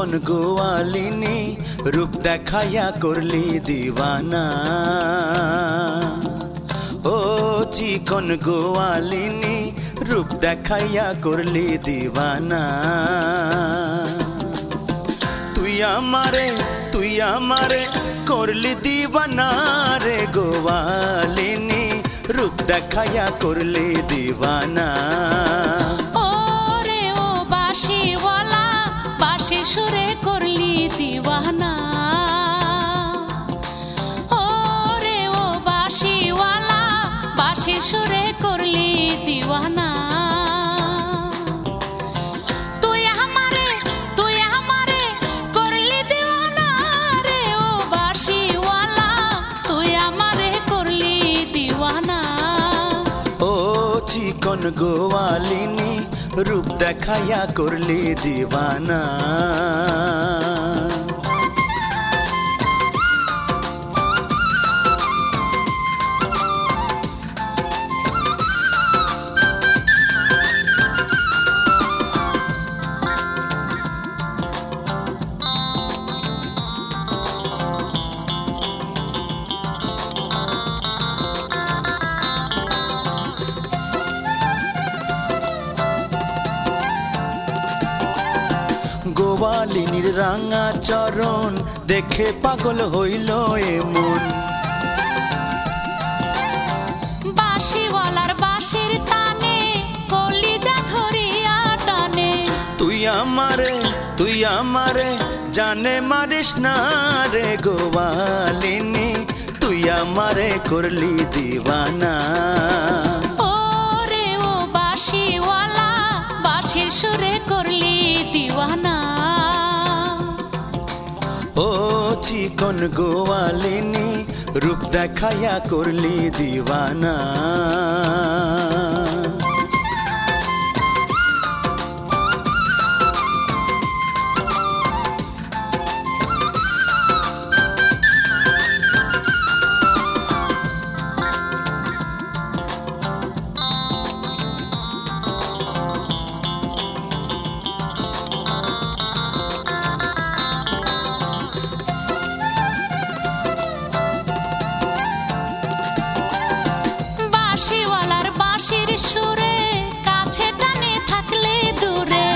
চিকন গোয়ালিনী রূপ দেখাইয়া করলি দিওয়ানা। ও চিকন গোয়ালিনী রূপ দেখাইয়া করলি দিওয়ানা। তুই আমারে করলি দিওয়ানা রে গোয়ালিনী রূপ দেখাইয়া করলি দিওয়ানা। ওরে ও বাঁশিওয়ালা বাঁশি সুরে করলি দিওয়ানা। ওরে ও বাঁশিওয়ালা বাঁশি সুরে করলি দিওয়ানা। তুই আমারে করলি দিওয়ানা রে ও বাঁশিওয়ালা তুই আমারে করলি দিওয়ানা। ও চিকন গোয়ালিনী রূপ দেখাইয়া করলি দিওয়ানা। গোয়ালিনীর রাঙা চরণ দেখে পাগল হইল এমন। বাঁশিওয়ালার বাঁশির তানে কলিজা ধরিয়া টানে। তুই আমারে জানে মারিস না রে গোয়ালিনী তুই আমারে করলি দিওয়ানা। ওরে ও বাঁশিওয়ালা বাঁশির সুরে করলি দিওয়ানা। ও চিকন গোয়ালিনী রূপ দেখাইয়া করলি দিওয়ানা। বাঁশিওয়ালার বাঁশির সুরে কাছে টানে থাকলে দূরে।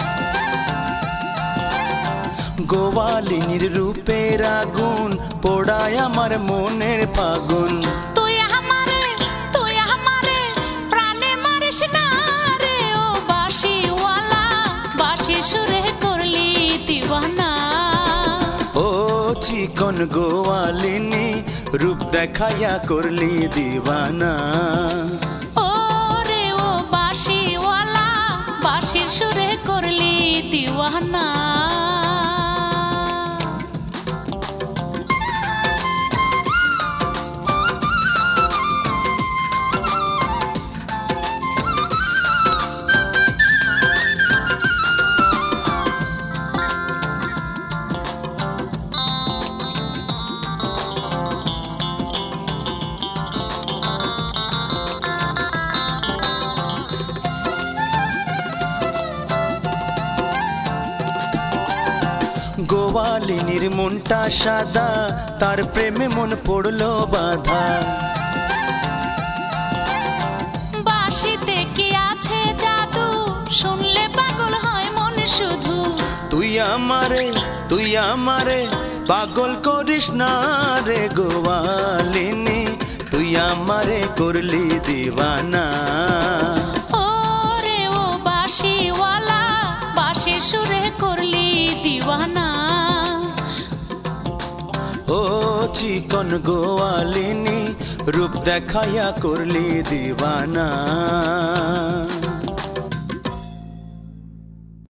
গোয়ালিনীর রূপের আগুন পোড়ায় আমার মনের ফাগুন। তুই আমারে প্রাণে মারিস না রে ও বাঁশিওয়ালা বাঁশির সুরে করলি দিওয়ানা। ও চিকন গোয়ালিনী রূপ দেখাইয়া করলি দিওয়ানা। ওরে ও বাঁশিওয়ালা বাঁশির সুরে করলি দিওয়ানা। গোয়ালিনীর মনটা সাদা তার প্রেমে মন পড়লো বাধা। বাঁশিতে কি আছে জাদু শুনলে পাগল হয় মন শুধু। তুই আমারে পাগল করিস না রে গোয়ালিনী তুই আমারে করলি দিওয়ানা। ওরে ও বাঁশিওয়ালা বাঁশির সুরে করলি দিওয়ানা। ও চিকন গোয়ালিনী রূপ দেখাইয়া করলি দিওয়ানা।